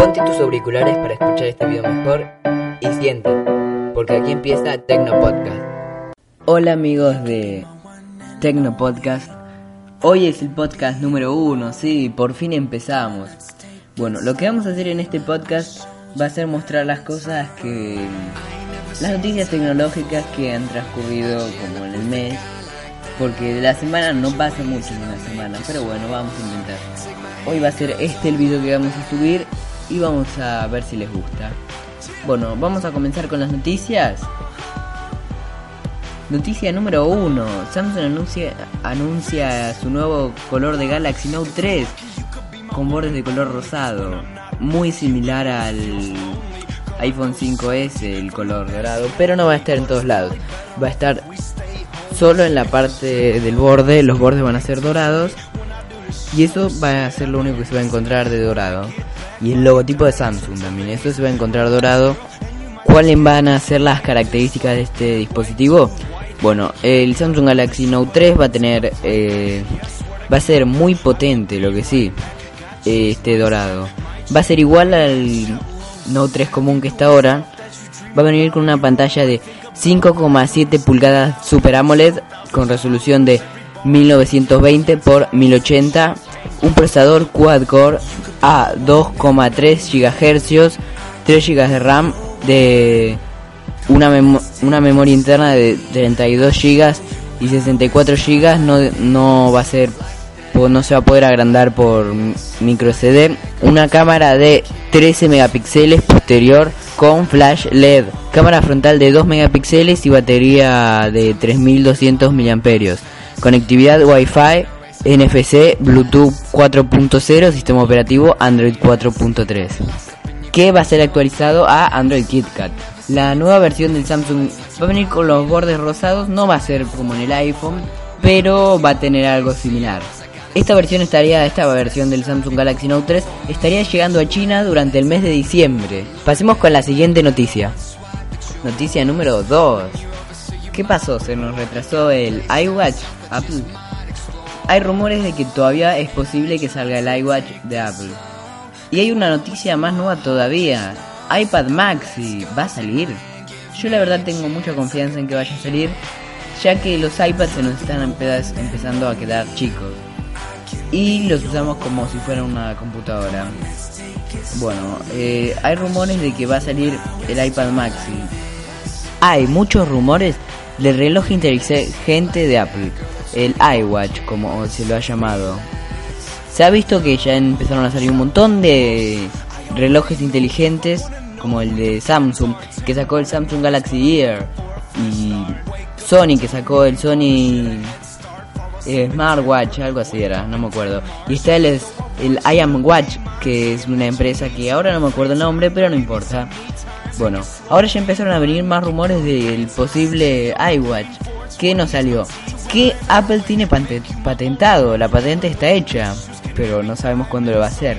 Ponte tus auriculares para escuchar este video mejor y siéntate, porque aquí empieza Tecno Podcast. Hola amigos de Tecno Podcast. Hoy es el podcast número 1, sí, por fin empezamos. Bueno, lo que vamos a hacer en este podcast va a ser mostrar las noticias tecnológicas que han transcurrido como en el mes, porque de la semana no pasa mucho en una semana, pero bueno, vamos a intentar. Hoy va a ser el video que vamos a subir y vamos a ver si les gusta. Bueno, vamos a comenzar con las noticias. Noticia número 1. Samsung anuncia su nuevo color de Galaxy Note 3 con bordes de color rosado, muy similar al iPhone 5S, el color dorado, pero no va a estar en todos lados. Va a estar solo en la parte del borde, los bordes van a ser dorados y eso va a ser lo único que se va a encontrar de dorado. Y el logotipo de Samsung también, eso se va a encontrar dorado. ¿Cuáles van a ser las características de este dispositivo? Bueno, el Samsung Galaxy Note 3 va a tener, va a ser muy potente, lo que sí, dorado. Va a ser igual al Note 3 común que está ahora. Va a venir con una pantalla de 5,7 pulgadas Super AMOLED con resolución de 1920 x 1080, un procesador quad-core a 2,3 GHz, 3 GB de RAM, de una memoria interna de 32 GB y 64 GB, no se va a poder agrandar por micro SD, una cámara de 13 megapíxeles posterior con flash LED, cámara frontal de 2 megapíxeles y batería de 3200 mAh, conectividad Wi-Fi, NFC, Bluetooth 4.0, sistema operativo Android 4.3, que va a ser actualizado a Android KitKat. La nueva versión del Samsung va a venir con los bordes rosados, no va a ser como en el iPhone, pero va a tener algo similar. Esta versión del Samsung Galaxy Note 3 estaría llegando a China durante el mes de diciembre. Pasemos con la siguiente noticia. Noticia número 2. ¿Qué pasó? ¿Se nos retrasó el iWatch Apple? Hay rumores de que todavía es posible que salga el iWatch de Apple. Y hay una noticia más nueva todavía. iPad Maxi va a salir. Yo la verdad tengo mucha confianza en que vaya a salir, ya que los iPads se nos están empezando a quedar chicos y los usamos como si fuera una computadora. Bueno, hay rumores de que va a salir el iPad Maxi. Hay muchos rumores del reloj inteligente de Apple, el iWatch como se lo ha llamado. Se ha visto que ya empezaron a salir un montón de relojes inteligentes, como el de Samsung, que sacó el Samsung Galaxy Ear, y Sony, que sacó el Sony Smartwatch, algo así era, no me acuerdo. Y está el IM Watch, que es una empresa que ahora no me acuerdo el nombre, pero no importa. Bueno, ahora ya empezaron a venir más rumores del posible iWatch, que no salió, que Apple tiene patentado, la patente está hecha, pero no sabemos cuándo lo va a hacer.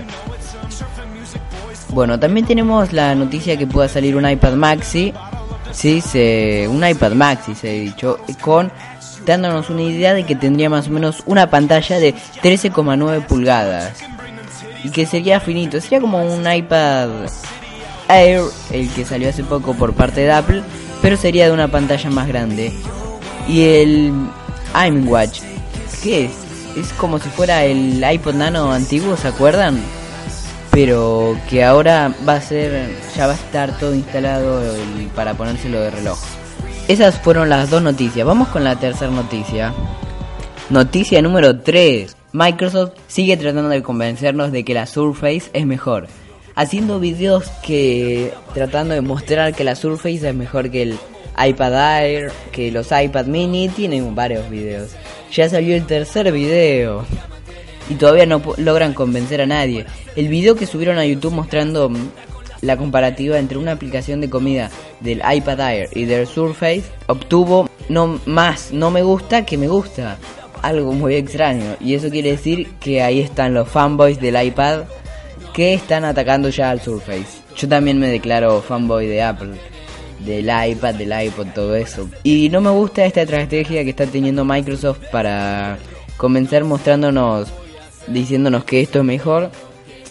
Bueno, también tenemos la noticia que pueda salir un iPad Maxi. Sí, un iPad Maxi se ha dicho, dándonos una idea de que tendría más o menos una pantalla de 13,9 pulgadas y que sería finito, sería como un iPad Air, el que salió hace poco por parte de Apple, pero sería de una pantalla más grande. Y el iWatch, ¿qué es? Es como si fuera el iPod Nano antiguo, ¿se acuerdan? Pero que ahora ya va a estar todo instalado para ponérselo de reloj. Esas fueron las dos noticias. Vamos con la tercera noticia. Noticia número 3. Microsoft sigue tratando de convencernos de que la Surface es mejor, haciendo videos tratando de mostrar que la Surface es mejor que el iPad Air, que los iPad mini. Tienen varios videos. Ya salió el tercer video y todavía no logran convencer a nadie. El video que subieron a YouTube mostrando la comparativa entre una aplicación de comida del iPad Air y del Surface obtuvo más no me gusta que me gusta. Algo muy extraño. Y eso quiere decir que ahí están los fanboys del iPad que están atacando ya al Surface. Yo también me declaro fanboy de Apple, del iPad, del iPod, todo eso. Y no me gusta esta estrategia que está teniendo Microsoft para convencer, diciéndonos que esto es mejor,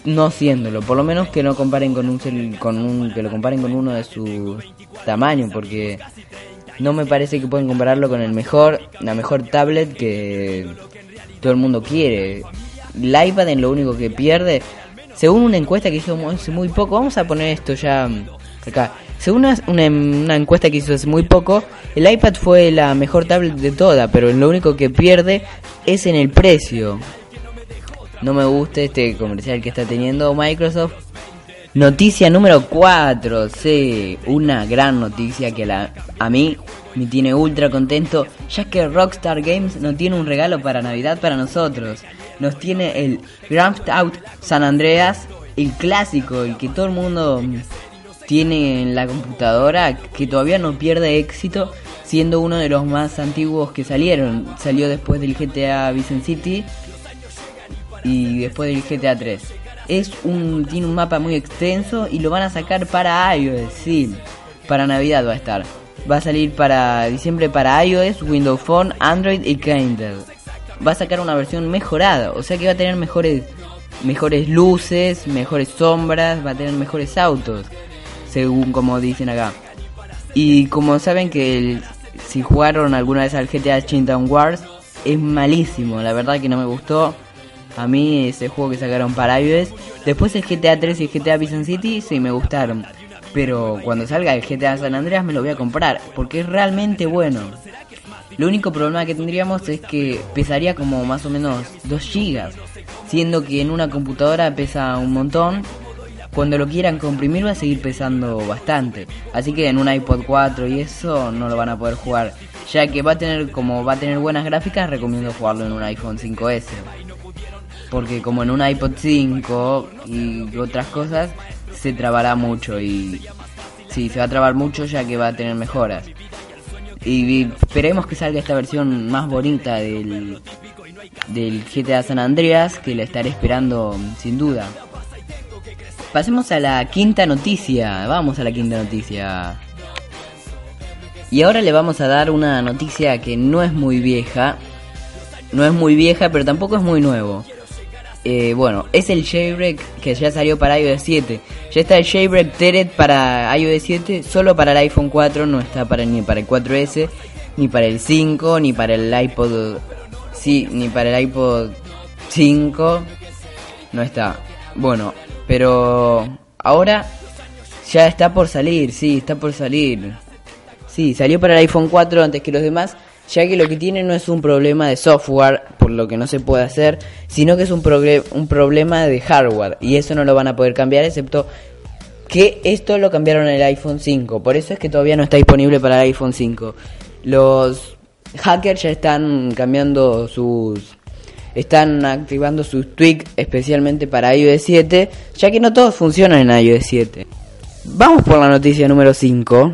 no siéndolo. Por lo menos que no comparen que lo comparen con uno de su tamaño, porque no me parece que pueden compararlo con la mejor tablet que todo el mundo quiere. El iPad es lo único que pierde. Según una encuesta que hizo hace muy poco, vamos a poner esto ya acá. Según una encuesta que hizo hace muy poco, el iPad fue la mejor tablet de todas, pero lo único que pierde es en el precio. No me gusta este comercial que está teniendo Microsoft. Noticia número 4, sí, una gran noticia que a mí me tiene ultra contento, ya que Rockstar Games nos tiene un regalo para Navidad para nosotros. Nos tiene el Grand Theft Auto San Andreas, el clásico, el que todo el mundo tiene en la computadora, que todavía no pierde éxito, siendo uno de los más antiguos que salieron. Salió después del GTA Vice City y después del GTA 3. Tiene un mapa muy extenso y lo van a sacar para iOS, sí, para Navidad va a estar. Va a salir para diciembre para iOS, Windows Phone, Android y Kindle. Va a sacar una versión mejorada, o sea que va a tener mejores luces, mejores sombras, va a tener mejores autos, según como dicen acá. Y como saben que si jugaron alguna vez al GTA Chinatown Wars, es malísimo, la verdad que no me gustó. A mí ese juego que sacaron para iOS. Después el GTA 3 y el GTA Vice City sí me gustaron, pero cuando salga el GTA San Andreas me lo voy a comprar, porque es realmente bueno. Lo único problema que tendríamos es que pesaría como más o menos 2 GB, siendo que en una computadora pesa un montón. Cuando lo quieran comprimir va a seguir pesando bastante, así que en un iPod 4 y eso no lo van a poder jugar, ya que va a tener buenas gráficas. Recomiendo jugarlo en un iPhone 5S, porque como en un iPod 5 y otras cosas se trabará mucho, y sí, se va a trabar mucho ya que va a tener mejoras. Y esperemos que salga esta versión más bonita del GTA San Andreas, que la estaré esperando sin duda. Pasemos a la quinta noticia. Vamos a la quinta noticia. Y ahora le vamos a dar una noticia que no es muy vieja. No es muy vieja, pero tampoco es muy nuevo. Bueno, es el jailbreak que ya salió para iOS 7. Ya está el jailbreak Tenet para iOS 7, solo para el iPhone 4, no está ni para el 4S, ni para el 5, ni para el iPod, sí, ni para el iPod 5, no está. Bueno, pero ahora ya está por salir, sí, está por salir. Sí, salió para el iPhone 4 antes que los demás, ya que lo que tiene no es un problema de software, por lo que no se puede hacer, sino que es un problema de hardware, y eso no lo van a poder cambiar, excepto que esto lo cambiaron en el iPhone 5, por eso es que todavía no está disponible para el iPhone 5. Los hackers ya están están activando sus tweaks especialmente para iOS 7, ya que no todos funcionan en iOS 7. Vamos por la noticia número 5.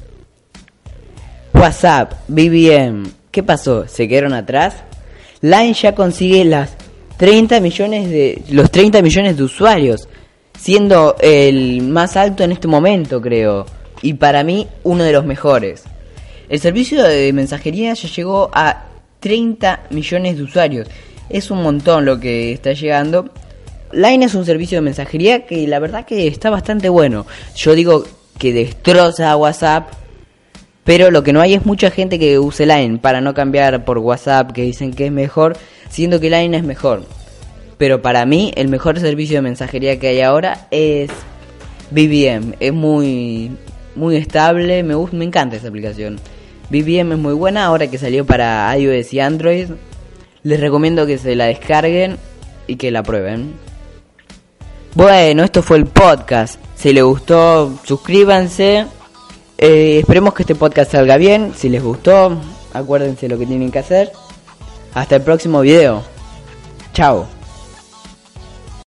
WhatsApp, BBM, ¿qué pasó? ¿Se quedaron atrás? Line ya consigue los 30 millones de usuarios, siendo el más alto en este momento, creo, y para mí uno de los mejores. El servicio de mensajería ya llegó a 30 millones de usuarios. Es un montón lo que está llegando. Line es un servicio de mensajería que la verdad que está bastante bueno. Yo digo que destroza a WhatsApp, pero lo que no hay es mucha gente que use Line para no cambiar por WhatsApp, que dicen que es mejor, siendo que Line es mejor. Pero para mí el mejor servicio de mensajería que hay ahora es BBM. Es muy estable, me encanta esa aplicación. BBM es muy buena ahora que salió para iOS y Android. Les recomiendo que se la descarguen y que la prueben. Bueno, esto fue el podcast. Si les gustó, suscríbanse. Esperemos que este podcast salga bien. Si les gustó, acuérdense lo que tienen que hacer. Hasta el próximo video. Chao.